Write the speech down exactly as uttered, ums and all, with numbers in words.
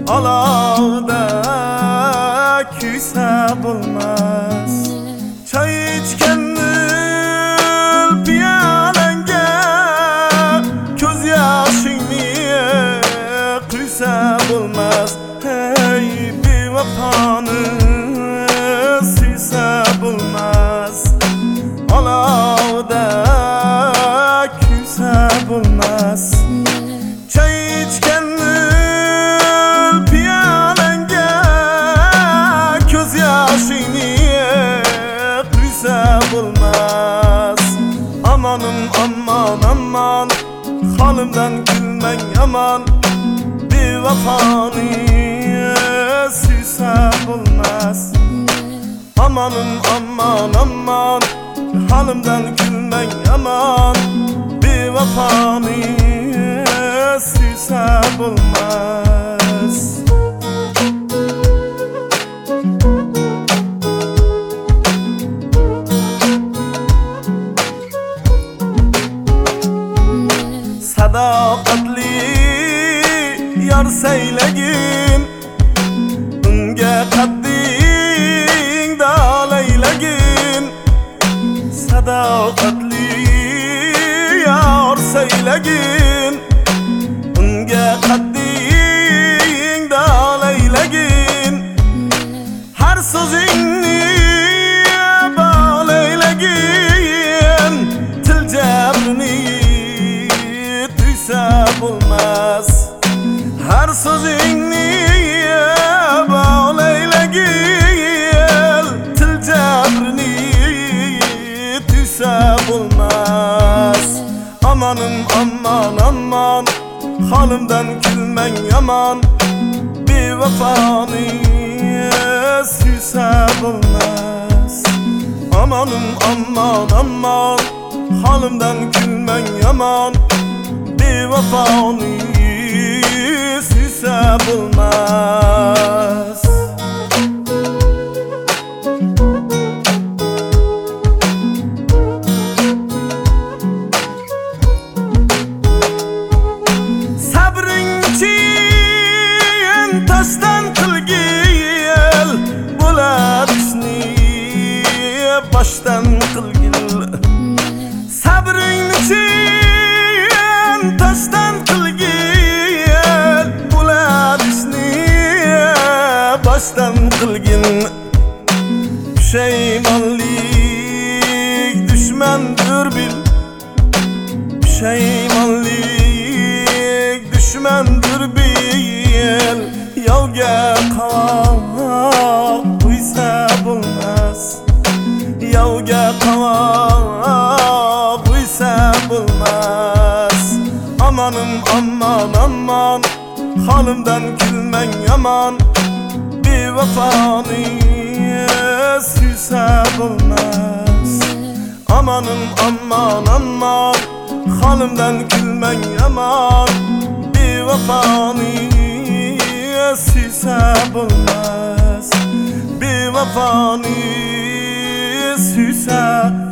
Olovda kuysa bo'lmas. Choy ichganni piyolangga ko'z yoshingni quysa bo'lmas. Hey bevafoni suysa bo'lmas. Olovda kuysa bo'lmas. Choy ichganni piyolangga ko'z yoshingni quysa bo'lmas. Amonim aman aman, holimdan kulmang aman. Bevafoni suysa bo'lmas. Amonim aman aman, holimdan kulmang aman. Bevafoni suysa bo'lmas. Sadoqatli yor saylagin, unga qadding dalaylagin. Sadoqatli yor saylagin, unga qadding dalaylagin. Har so'zingni balaylagin, til jabrini tuysa bo'lmas. Har so'zingni balaylagin, til jabrini tuysa bo'lmas. Amonim aman aman, holimdan kulmang aman. Bevafoni suysa bo'lmas. Amonim aman aman, holimdan kulmang aman. Bevafoni suysa bo'lmas. Sabringchi toshdan qilgil, bo'ladi ishni boshdan qilgil. Sabringchi toshdan qilgil, bo'ladi ishni boshdan qilgin. Pushaymonlik dushmandir bil, pushaymonlik dushmandir bil. Yovga qovoq quysa bo'lmas. Yovga qovoq quysa bo'lmas. Amonim aman aman, holimdan kulmang aman. Bevafoni suysa bo'lmas. Amonim aman aman, holimdan kulmang aman. Bevafoni suysa bo'lmas. Bevafoni suysa